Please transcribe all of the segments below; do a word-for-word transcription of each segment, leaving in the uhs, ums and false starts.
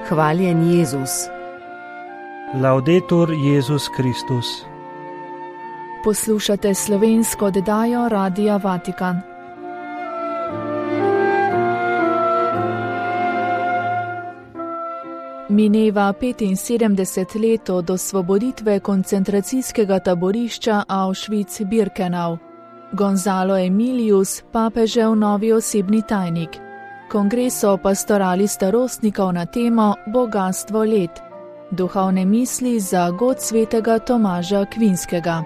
Hvaljen Jezus. Laudetur Jezus Kristus. Poslušate slovensko oddajo Radia Vatikan. Mineva petinsedemdeset let od osvoboditve koncentracijskega taborišča Auschwitz-Birkenau. Gonzalo Emilius, papežev novi osebni tajnik. Kongres o pastorali starostnikov na temo Bogastvo let. Duhovne misli za god svetega Tomaža Akvinskega.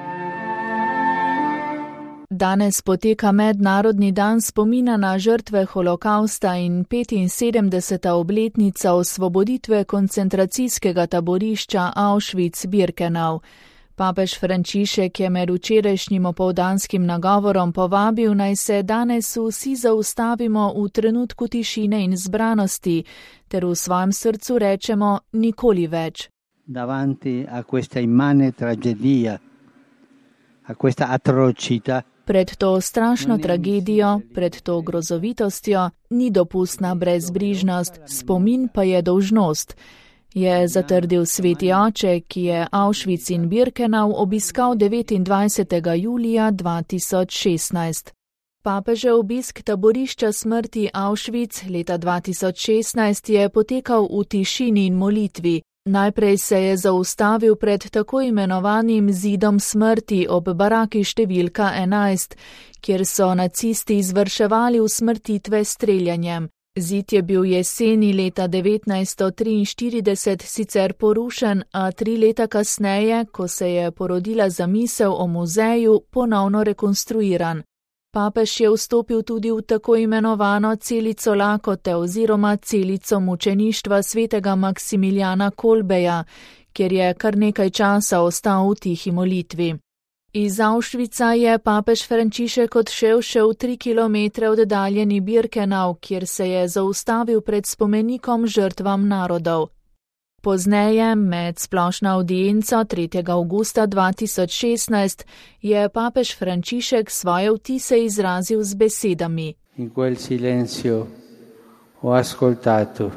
Danes poteka mednarodni dan spomina na žrtve holokausta in petinsedemdeseta obletnica osvoboditve koncentracijskega taborišča Auschwitz-Birkenau. Papež Frančišek je med včerajšnjim opoldanskim nagovorom povabil, naj se danes vsi zaustavimo v trenutku tišine in zbranosti, ter v svojem srcu rečemo nikoli več. Davanti a questa immane tragedia, a questa atrocità. Pred to strašno tragedijo, pred to grozovitostjo, ni dopustna brezbrižnost, spomin pa je dolžnost, je zatrdil sveti oče, ki je Auschwitz in Birkenau obiskal devetindvajsetega julija dva tisoč šestnajst. Papežev obisk taborišča smrti Auschwitz leta dva tisoč šestnajst je potekal v tišini in molitvi. Najprej se je zaustavil pred tako imenovanim zidom smrti ob baraki številka enajst, kjer so nacisti izvrševali usmrtitve s streljanjem. Zid je bil jeseni leta devetnajststo triinštirideset sicer porušen, a tri leta kasneje, ko se je porodila zamisel o muzeju, ponovno rekonstruiran. Papež je vstopil tudi v tako imenovano celico lakote oziroma celico mučeništva svetega Maksimiljana Kolbeja, kjer je kar nekaj časa ostal v tihi molitvi. Iz Auschwitza je papež Frančišek odšel še v tri kilometre oddaljeni Birkenau, kjer se je zaustavil pred spomenikom žrtvam narodov. Pozneje, med splošno avdienco tretjega avgusta dva tisoč šestnajst, je papež Frančišek svoje vtise izrazil z besedami. In quel silenzio ho ascoltato,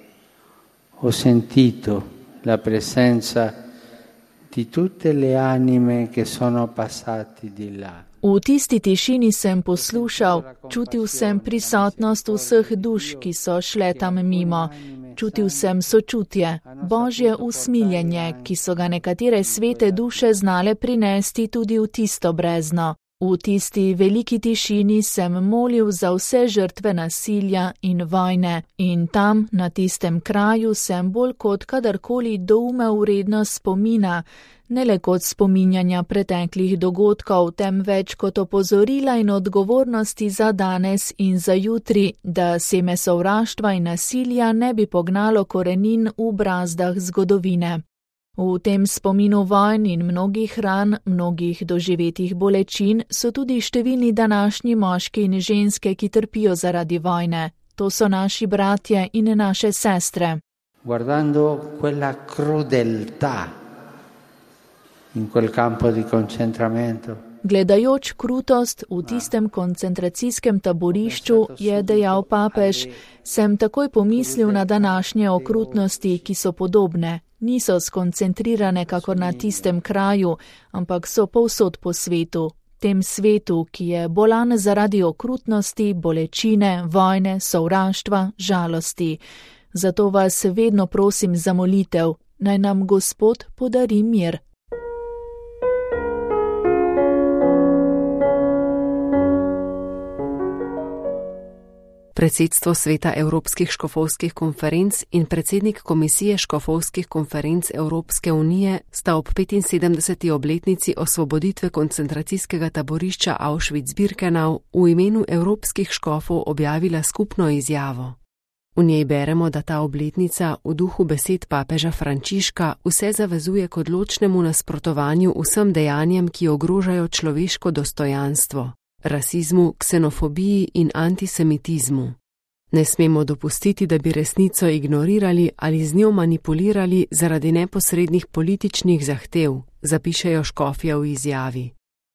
ho sentito la presenza di tutte le anime che sono passati di là. V tisti tišini sem poslušal, čutil sem prisotnost vseh duš, ki so šle tam mimo. Čutil sem sočutje, božje usmiljenje, ki so ga nekatere svete duše znale prinesti tudi v tisto brezno. V tisti veliki tišini sem molil za vse žrtve nasilja in vojne in tam, na tistem kraju, sem bolj kot kadarkoli doumel vrednost spomina, ne le kot spominjanja preteklih dogodkov, temveč kot opozorila in odgovornosti za danes in za jutri, da seme sovraštva in nasilja ne bi pognalo korenin v brazdah zgodovine. V tem spominu vojn in mnogih ran, mnogih doživetih bolečin so tudi številni današnji moški in ženske, ki trpijo zaradi vojne. To so naši bratje in naše sestre. Guardando quella crudeltà in quel campo di concentramento. Gledajoč krutost v tistem koncentracijskem taborišču, je dejal papež, sem takoj pomislil na današnje okrutnosti, ki so podobne. Niso skoncentrirane kakor na tistem kraju, ampak so povsod po svetu. Tem svetu, ki je bolan zaradi okrutnosti, bolečine, vojne, sovraštva, žalosti. Zato vas vedno prosim za molitev, naj nam Gospod podari mir. Predsedstvo Sveta Evropskih škofovskih konferenc in predsednik Komisije škofovskih konferenc Evropske unije sta ob petinsedemdeseti obletnici osvoboditve koncentracijskega taborišča Auschwitz-Birkenau v imenu evropskih škofov objavila skupno izjavo. V njej beremo, da ta obletnica v duhu besed papeža Frančiška vse zavezuje k odločnemu nasprotovanju vsem dejanjem, ki ogrožajo človeško dostojanstvo. Rasizmu, ksenofobiji in antisemitizmu. Ne smemo dopustiti, da bi resnico ignorirali ali z njo manipulirali zaradi neposrednih političnih zahtev, zapišejo škofje v izjavi.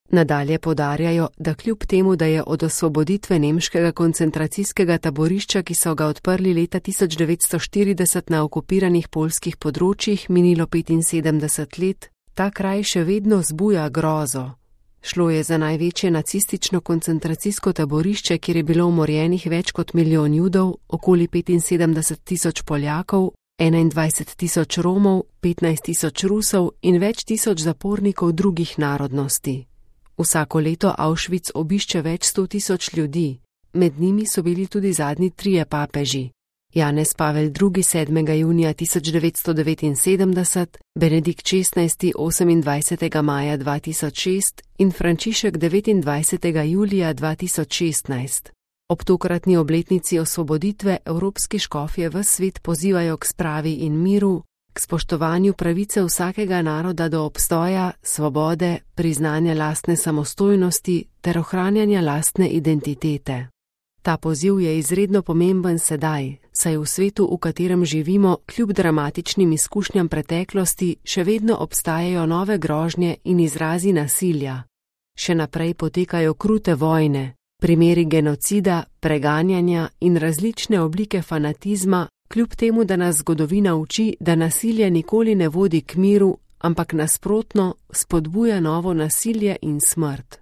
Nadalje podarjajo, da kljub temu, da je od osvoboditve nemškega koncentracijskega taborišča, ki so ga odprli leta tisoč devetsto štirideset na okupiranih poljskih področjih, minilo petinsedemdeset let, ta kraj še vedno zbuja grozo. Šlo je za največje nacistično koncentracijsko taborišče, kjer je bilo umorjenih več kot milijon Judov, okoli petinsedemdeset tisoč Poljakov, enaindvajset tisoč Romov, petnajst tisoč Rusov in več tisoč zapornikov drugih narodnosti. Vsako leto Auschwitz obišče več sto tisoč ljudi, med njimi so bili tudi zadnji trije papeži. Janez Pavel drugi. sedmega junija tisoč devetsto devetinsedemdeset, Benedikt šestnajsti. osemindvajsetega maja dva tisoč šest in Frančišek devetindvajsetega julija dva tisoč šestnajst. Ob tokratni obletnici osvoboditve evropski škofje ves svet pozivajo k spravi in miru, k spoštovanju pravice vsakega naroda do obstoja, svobode, priznanja lastne samostojnosti ter ohranjanja lastne identitete. Ta poziv je izredno pomemben sedaj, saj v svetu, v katerem živimo, kljub dramatičnim izkušnjam preteklosti, še vedno obstajajo nove grožnje in izrazi nasilja. Še naprej potekajo krute vojne, primeri genocida, preganjanja in različne oblike fanatizma, kljub temu, da nas zgodovina uči, da nasilje nikoli ne vodi k miru, ampak nasprotno spodbuja novo nasilje in smrt.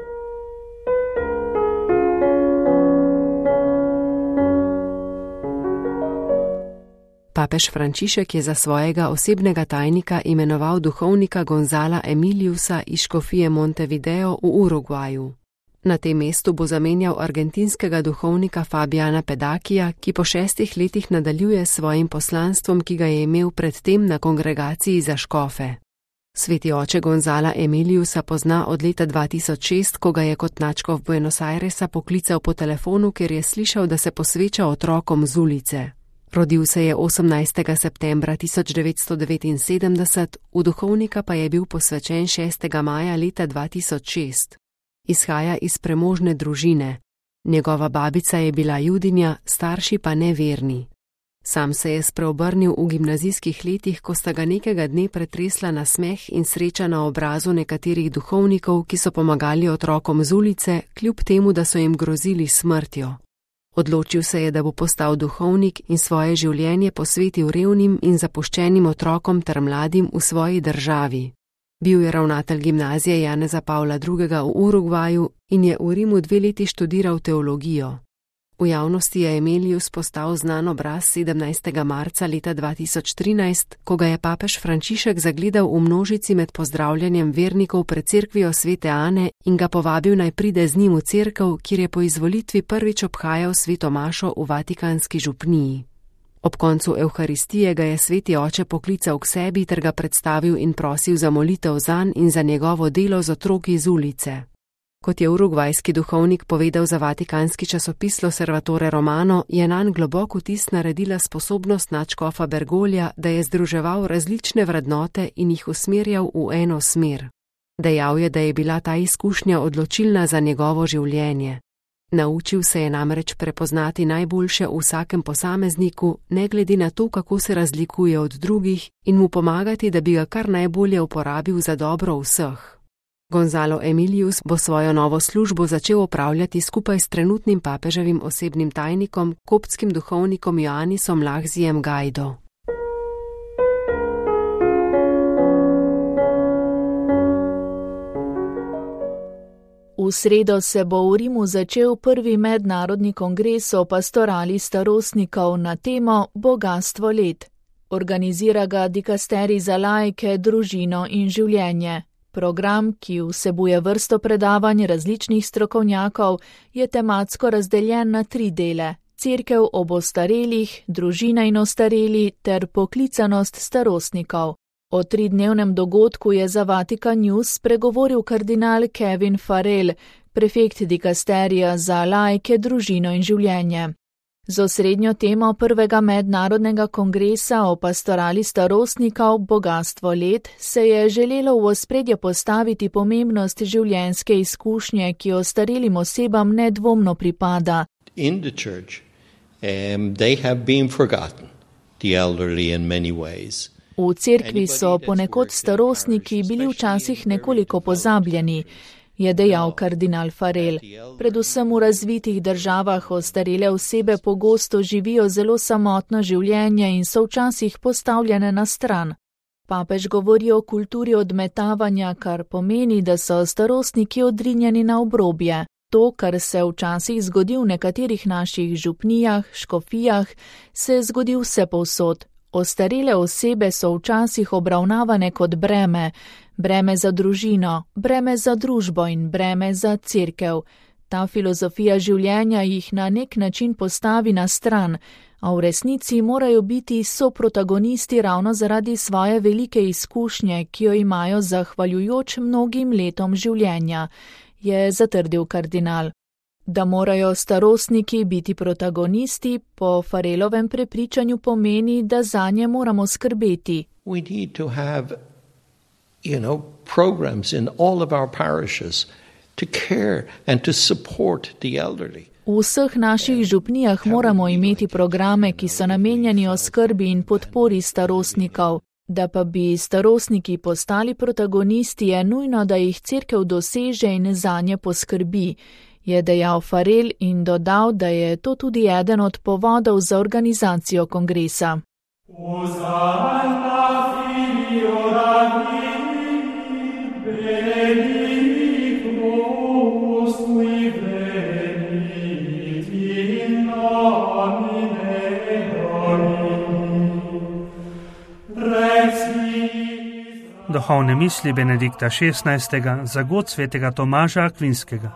Papež Frančišek je za svojega osebnega tajnika imenoval duhovnika Gonzala Emiliusa iz škofije Montevideo v Urugvaju. Na tem mestu bo zamenjal argentinskega duhovnika Fabiana Pedakija, ki po šestih letih nadaljuje s svojim poslanstvom, ki ga je imel predtem na kongregaciji za škofe. Sveti oče Gonzala Emiliusa pozna od leta dva tisoč šest, ko ga je kot nadškof Buenos Airesa poklical po telefonu, ker je slišal, da se posveča otrokom z ulice. Rodil se je osemnajstega septembra tisoč devetsto devetinsedemdeset, v duhovnika pa je bil posvečen šestega maja leta dva tisoč šest. Izhaja iz premožne družine. Njegova babica je bila judinja, starši pa neverni. Sam se je spreobrnil v gimnazijskih letih, ko sta ga nekega dne pretresla nasmeh in sreča na obrazu nekaterih duhovnikov, ki so pomagali otrokom z ulice, kljub temu, da so jim grozili smrtjo. Odločil se je, da bo postal duhovnik in svoje življenje posvetil revnim in zapuščenim otrokom ter mladim v svoji državi. Bil je ravnatelj gimnazije Janeza Pavla drugega. v Urugvaju in je v Rimu dve leti študiral teologijo. V javnosti je Emilius postal znan obraz sedemnajstega marca leta dva tisoč trinajst, ko ga je papež Frančišek zagledal v množici med pozdravljanjem vernikov pred cerkvijo svete Ane in ga povabil naj pride z njim v cerkev, kjer je po izvolitvi prvič obhajal sveto mašo v vatikanski župniji. Ob koncu evharistije ga je sveti oče poklical k sebi ter ga predstavil in prosil za molitev zanj in za njegovo delo z otroki z ulice. Kot je urugvajski duhovnik povedal za vatikanski časopis L'Osservatore Romano, je nanj globok vtis naredila sposobnost nadškofa Bergoglia, da je združeval različne vrednote in jih usmerjal v eno smer. Dejal je, da je bila ta izkušnja odločilna za njegovo življenje. Naučil se je namreč prepoznati najboljše v vsakem posamezniku, ne glede na to, kako se razlikuje od drugih, in mu pomagati, da bi ga kar najbolje uporabil za dobro vseh. Gonzalo Emilius bo svojo novo službo začel opravljati skupaj s trenutnim papeževim osebnim tajnikom, koptskim duhovnikom Joannisom Lahzijem Gajdo. V sredo se bo v Rimu začel prvi mednarodni kongres o pastorali starostnikov na temo Bogastvo let. Organizira ga dikasterij za laike, družino in življenje. Program, ki vsebuje vrsto predavanj različnih strokovnjakov, je tematsko razdeljen na tri dele: cerkev ob ostarelih, družina in ostareli ter poklicanost starostnikov. O tridnevnem dogodku je za Vatikan News spregovoril kardinal Kevin Farrell, prefekt dikasterija za laike, družino in življenje. Z osrednjo temo prvega mednarodnega kongresa o pastorali starostnikov Bogastvo let se je želelo v ospredje postaviti pomembnost življenjske izkušnje, ki ostarelim osebam nedvomno pripada. In the church, um, they have been forgotten, the elderly in many ways. V cerkvi so ponekod starostniki bili včasih nekoliko pozabljeni. je dejal kardinal Farel. Predvsem v razvitih državah ostarele osebe pogosto živijo zelo samotno življenje in so včasih postavljene na stran. Papež govori o kulturi odmetavanja, kar pomeni, da so starostniki odrinjeni na obrobje. To, kar se včasih zgodi v nekaterih naših župnijah, škofijah, se zgodi vse povsod. Ostarele osebe so včasih obravnavane kot breme, breme za družino, breme za družbo in breme za cerkev. Ta filozofija življenja jih na nek način postavi na stran, a v resnici morajo biti soprotagonisti ravno zaradi svoje velike izkušnje, ki jo imajo zahvaljujoč mnogim letom življenja, je zatrdil kardinal. Da morajo starostniki biti protagonisti, po Farelovem prepričanju pomeni, da zanje moramo skrbeti. We need to have, you know, programs in all of our parishes to care and to support the elderly. V vseh naših župnijah moramo imeti programe, ki so namenjeni oskrbi in podpori starostnikov. Da pa bi starostniki postali protagonisti, je nujno, da jih cerkev doseže in zanje poskrbi, je dejal Farel in dodal, da je to tudi eden od povodov za organizacijo kongresa. Duhovne misli Benedikta šestnajstega za god svetega Tomaža Akvinskega.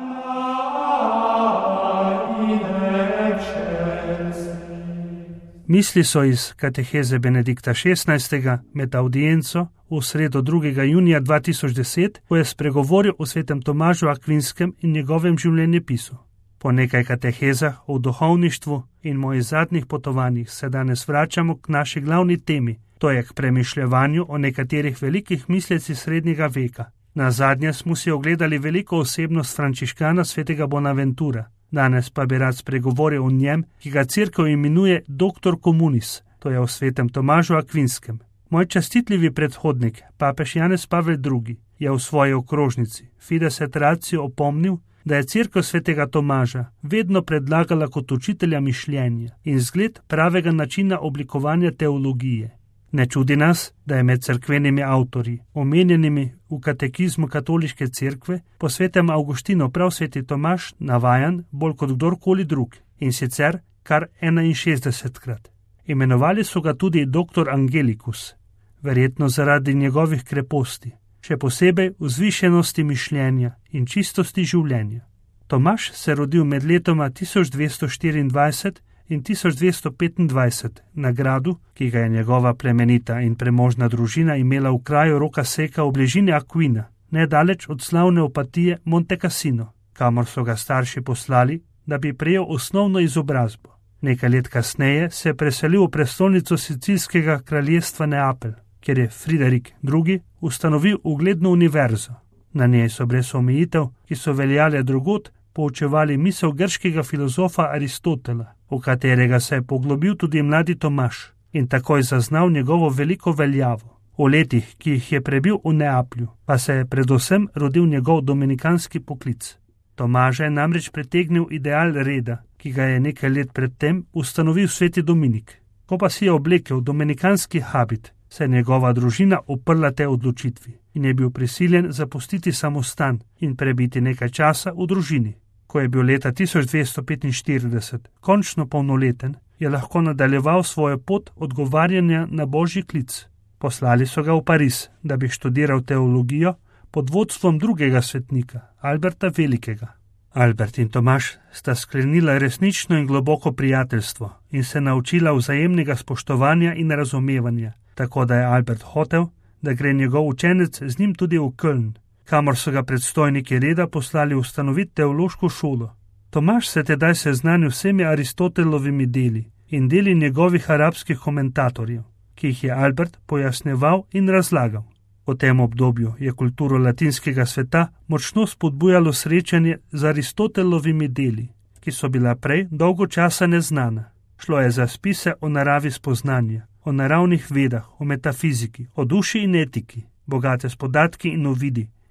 Misli so iz kateheze Benedikta šestnajstega med audienco v sredo drugega junija dva tisoč deset, ko je spregovoril o svetem Tomažu Akvinskem in njegovem življenjepisu. Po nekaj katehezah o duhovništvu in mojih zadnjih potovanjih se danes vračamo k naši glavni temi, to je k premišljevanju o nekaterih velikih mislecih srednjega veka. Nazadnje smo si ogledali veliko osebnost frančiškana svetega Bonaventura. Danes pa bi rad spregovoril o njem, ki ga cerkev imenuje doktor communis, to je o svetem Tomažu Akvinskem. Moj častitljivi predhodnik, papež Janez Pavel drugi, je v svoji okrožnici Fides et Ratio opomnil, da je cerkev svetega Tomaža vedno predlagala kot učitelja mišljenja in zgled pravega načina oblikovanja teologije. Ne čudi nas, da je med cerkvenimi avtorji, omenjenimi v katekizmu katoliške cerkve, po svetem Avgustinu prav sveti Tomaž navajan bolj kot kdorkoli drug, in sicer kar enainšestdesetkrat. Imenovali so ga tudi doktor Angelicus, verjetno zaradi njegovih kreposti, še posebej vzvišenosti mišljenja in čistosti življenja. Tomaž se rodil med letoma tisoč dvesto štiriindvajset in tisoč dvesto petindvajset na gradu, ki ga je njegova plemenita in premožna družina imela v kraju Roca Seca v bližini Aquina, nedaleč od slavne opatije Monte Cassino, kamor so ga starši poslali, da bi prejel osnovno izobrazbo. Nekaj let kasneje se je preselil v prestolnico sicilskega kraljestva Neapelj, kjer je Friderik drugi ustanovil ugledno univerzo. Na njej so brez omejitev, ki so veljale drugod, poučevali misel grškega filozofa Aristotela, v katerega se je poglobil tudi mladi Tomaž in takoj zaznal njegovo veliko veljavo. V letih, ki jih je prebil v Neaplju, pa se je predvsem rodil njegov dominikanski poklic. Tomaža je namreč pritegnil ideal reda, ki ga je nekaj let predtem ustanovil sveti Dominik. Ko pa si je oblekel dominikanski habit, se je njegova družina uprla te odločitvi in je bil prisiljen zapustiti samostan in prebiti nekaj časa v družini. Ko je bil leta tisoč dvesto petinštirideset končno polnoleten, je lahko nadaljeval svojo pot odgovarjanja na božji klic. Poslali so ga v Pariz, da bi študiral teologijo pod vodstvom drugega svetnika, Alberta Velikega. Albert in Tomaž sta sklenila resnično in globoko prijateljstvo in se naučila vzajemnega spoštovanja in razumevanja, tako da je Albert hotel, da gre njegov učenec z njim tudi v Köln, kamor so ga predstojniki reda poslali ustanoviti teološko šolo. Tomaž se tedaj seznanil vsemi Aristotelovimi deli in deli njegovih arabskih komentatorjev, ki jih je Albert pojasneval in razlagal. V tem obdobju je kulturo latinskega sveta močno spodbujalo srečanje z Aristotelovimi deli, ki so bila prej dolgo časa neznana. Šlo je za spise o naravi spoznanja, o naravnih vedah, o metafiziki, o duši in etiki, bogate s podatki in uvidi,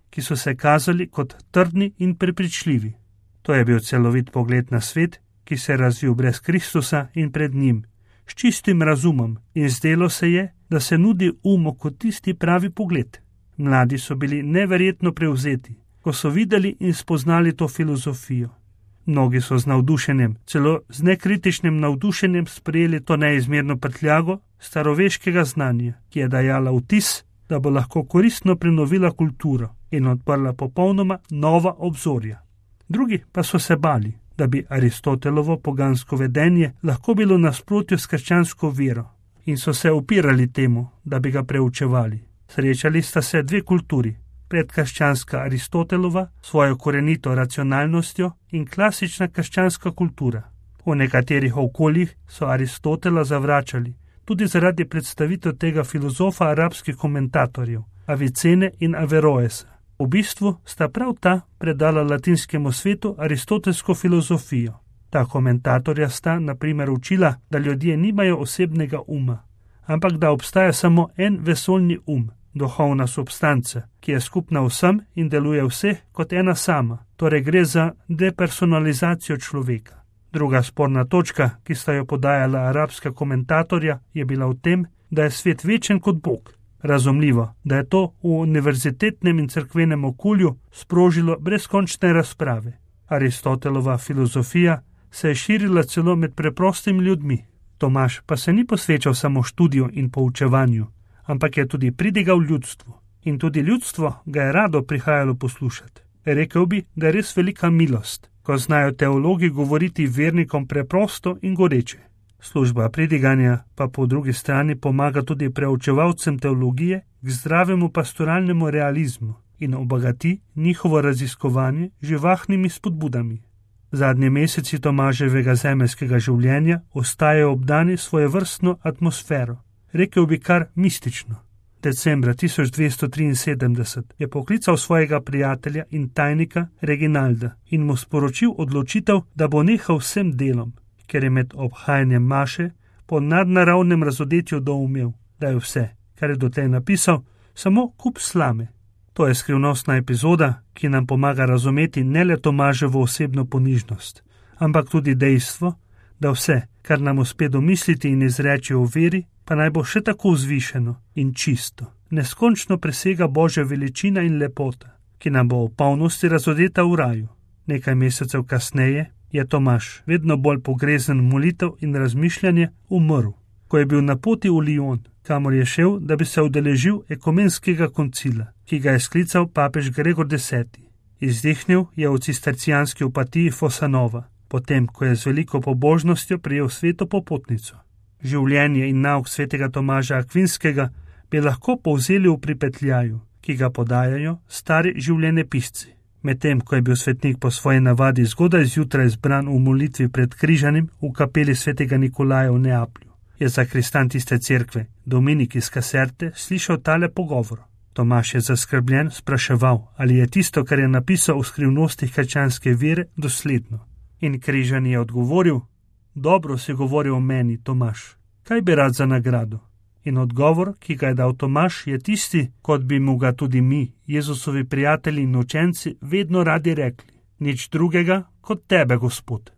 ki so se kazali kot trdni in prepričljivi. To je bil celovit pogled na svet, ki se je razvil brez Kristusa in pred njim, s čistim razumom, in zdelo se je, da se nudi umu kot tisti pravi pogled. Mladi so bili neverjetno prevzeti, ko so videli in spoznali to filozofijo. Mnogi so z navdušenjem, celo z nekritičnim navdušenjem sprejeli to neizmerno prtljago staroveškega znanja, ki je dajala vtis, da bo lahko koristno prenovila kulturo in odprla popolnoma nova obzorja. Drugi pa so se bali, da bi Aristotelovo pogansko vedenje lahko bilo nasprotju s krščansko vero, in so se upirali temu, da bi ga preučevali. Srečali sta se dve kulturi, predkrščanska Aristotelova s svojo korenito racionalnostjo in klasična krščanska kultura. V nekaterih okoljih so Aristotela zavračali, tudi zaradi predstavitev tega filozofa arabskih komentatorjev, Avicene in Averroesa. V bistvu sta prav ta predala latinskemu svetu aristotelsko filozofijo. Ta komentatorja sta, na primer, učila, da ljudje nimajo osebnega uma, ampak da obstaja samo en vesoljni um, duhovna substanca, ki je skupna vsem in deluje vseh kot ena sama, torej gre za depersonalizacijo človeka. Druga sporna točka, ki sta jo podajala arabska komentatorja, je bila v tem, da je svet večen kot Bog. Razumljivo, da je to v univerzitetnem in cerkvenem okolju sprožilo brezkončne razprave. Aristotelova filozofija se je širila celo med preprostimi ljudmi. Tomaž pa se ni posvečal samo študiju in poučevanju, ampak je tudi pridigal ljudstvu. In tudi ljudstvo ga je rado prihajalo poslušati. Rekel bi, da je res velika milost, ko znajo teologi govoriti vernikom preprosto in goreče. Služba pridiganja pa po drugi strani pomaga tudi preučevalcem teologije k zdravemu pastoralnemu realizmu in obogati njihovo raziskovanje živahnimi spodbudami. Zadnji meseci Tomaževega zemeljskega življenja ostajajo obdani svojevrstno atmosfero, rekel bi kar mistično. Decembra tisoč dvesto triinsedemdeset je poklical svojega prijatelja in tajnika Reginalda in mu sporočil odločitev, da bo nehal vsem delom, ker je med obhajanjem maše po nadnaravnem razodetju doumel, da je vse, kar je dotlej napisal, samo kup slame. To je skrivnostna epizoda, ki nam pomaga razumeti ne le Tomaževo osebno ponižnost, ampak tudi dejstvo, da vse, kar nam uspe domisliti in izreči o veri, pa naj bo še tako vzvišeno in čisto, neskončno presega Božja veličina in lepota, ki nam bo v polnosti razodeta v raju. Nekaj mesecev kasneje je Tomaž, vedno bolj pogrezen molitev in razmišljanje, umrl, ko je bil na poti v Lyon, kamor je šel, da bi se udeležil ekumenskega koncila, ki ga je sklical papež Gregor deseti. Izdihnil je v cistercijanski opatiji Fosanova, potem, ko je z veliko pobožnostjo prijel sveto popotnico. Življenje in nauk svetega Tomaža Akvinskega bi lahko povzeli v pripetljaju, ki ga podajajo stari življenjepisci. Medtem, ko je bil svetnik po svoji navadi zgodaj zjutraj zbran v molitvi pred križanim v kapeli svetega Nikolaja v Neaplju, je zakristan tiste cerkve, Dominik iz Kaserte, slišal tale pogovor. Tomaž je zaskrbljen spraševal, ali je tisto, kar je napisal v skrivnostih krščanske vere, dosledno. In križani je odgovoril: dobro si govoril o meni, Tomaž, kaj bi rad za nagrado? In odgovor, ki ga je dal Tomaž, je tisti, kot bi mu ga tudi mi, Jezusovi prijatelji in učenci, vedno radi rekli: nič drugega kot tebe, Gospod.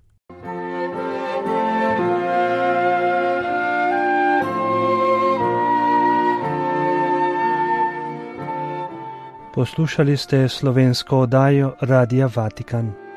Poslušali ste slovensko oddajo Radia Vatikan.